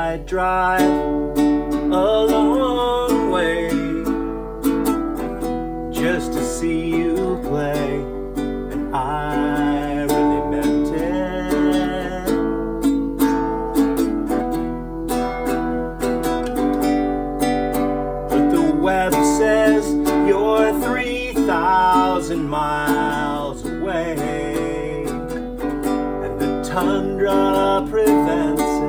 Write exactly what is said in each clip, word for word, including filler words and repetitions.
I'd drive a long way just to see you play, and I really meant it. But the weather says you're three thousand miles away, and the tundra prevents it.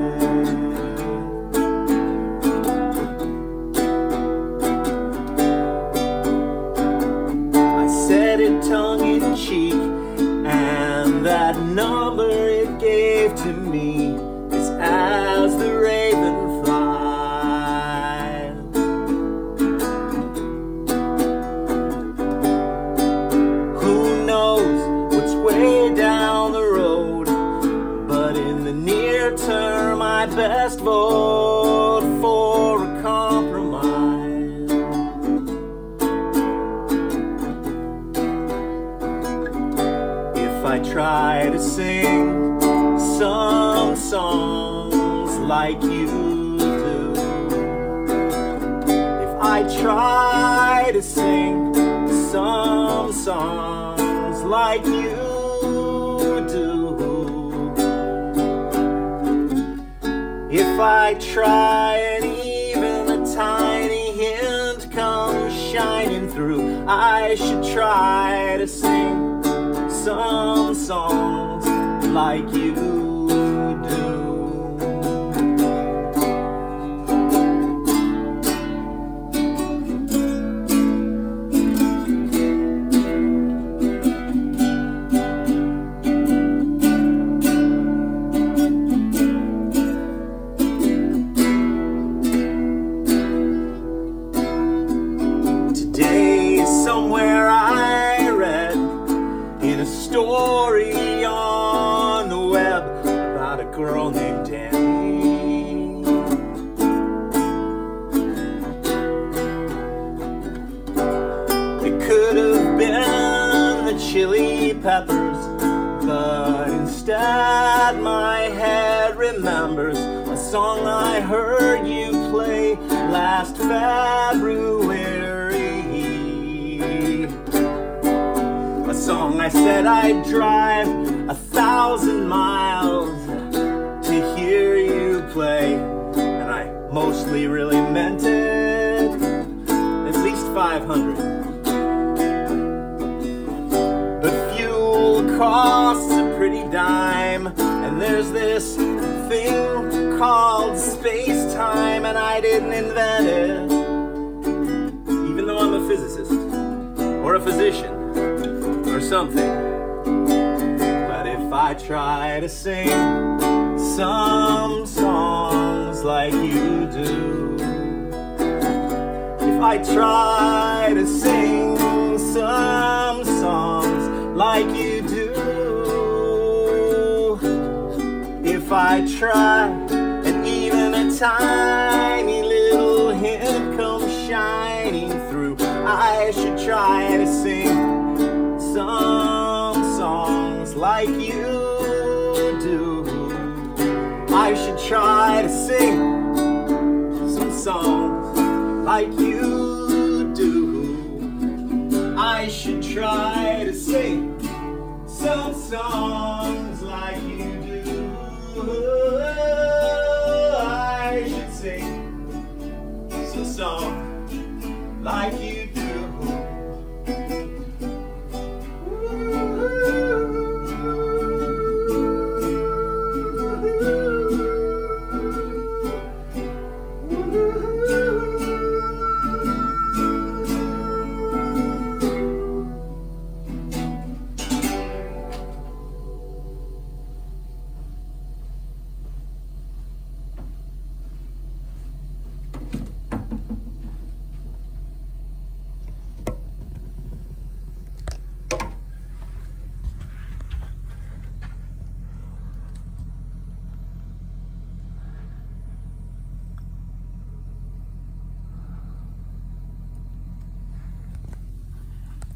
Said it tongue-in-cheek, and that number it gave to me is as the raven flies. Who knows what's way down the road, but in the near term I'd best vote for a compromise. If I try to sing some songs like you do, if I try to sing some songs like you do, if I try and even a tiny hint comes shining through, I should try to sing some songs like you do. Today, somewhere I read in a story on the web about a girl named Danny. It could have been the Chili Peppers, but instead my head remembers a song I heard you play last February. A song I said I'd drive a thousand miles to hear you play, and I mostly really meant it, at least five hundred. But fuel costs a pretty dime, and there's this thing called space-time, and I didn't invent it, even though I'm a physicist or a physician or something. But if I try to sing some songs like you do, if I try to sing some songs like you do, if I try and even a tiny little hint comes shining through, I should try to sing some songs like you do. I should try to sing some songs like you do. I should try to sing some songs like you do. I should sing some songs like you do.